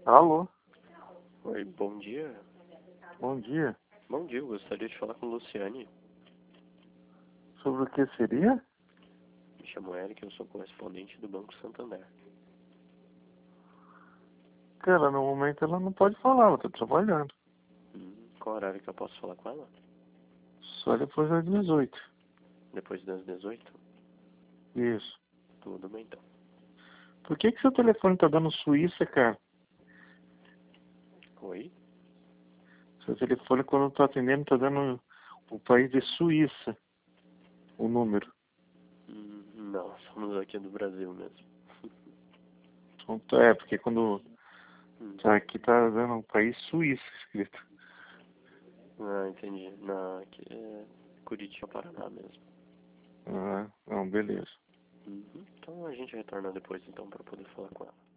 Alô, Oi, bom dia. bom dia. Bom dia, eu gostaria de falar com Luciane. Sobre o que seria? Me chamo Eric, eu sou correspondente do Banco Santander. Cara, no momento ela não pode falar, ela tá trabalhando. Qual horário que eu posso falar com ela? Só depois das 18. Depois das 18? Isso. Tudo bem então. Por que seu telefone tá dando Suíça, cara? Oi? Seu telefone, quando eu tô atendendo, tá dando o país de Suíça, o número. Não, somos aqui do Brasil mesmo. Então, porque quando tá aqui tá dando o país Suíça escrito. Ah, entendi. Não, aqui é Curitiba, Paraná mesmo. Ah, não, beleza. Então a gente retorna depois então para poder falar com ela.